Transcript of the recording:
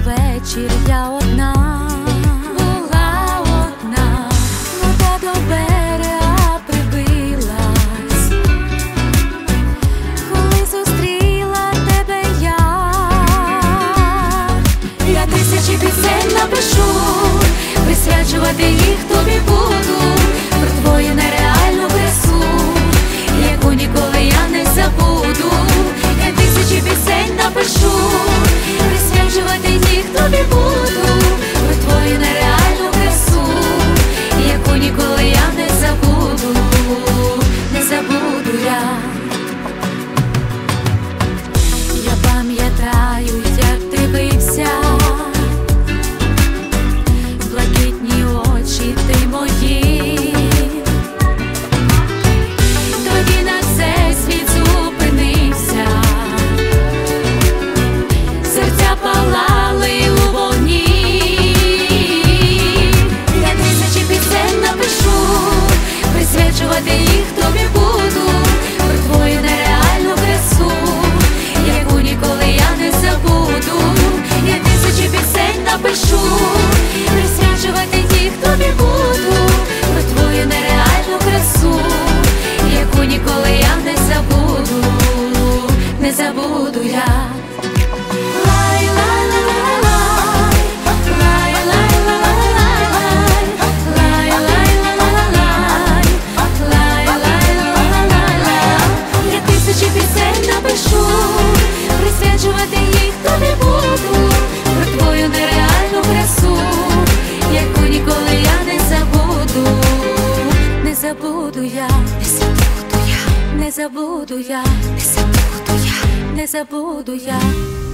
вечір я одна, була одна, вода до берега прибилась, коли зустріла тебе я тисячі пісень напишу, присвячувати їх тобі буду, про твою нереальну красу, яку ніколи я не забуду. Я тисячі пісень напишу, присвячувати їх тобі буду, про твою нереальну красу, яку ніколи я не забуду, не забуду я. Я пам'ятаю, як дивився в блакитні очі ти мої, тоді на цей світ зупинився, серця палали у вогні. Я тисячі пісень напишу, присвячувати їх тобі буду, про твою нереальну красу, яку ніколи я не забуду. Я тисячі пісень напишу, присвячувати їх тобі буду, про твою нереальну красу, яку ніколи я не забуду, не забуду я. Я тисячі пісень напишу, присвячувати їх тобі буду, про твою нереальну красу, яку ніколи я не забуду, не забуду я, не забуду я, не забуду я, не забуду я.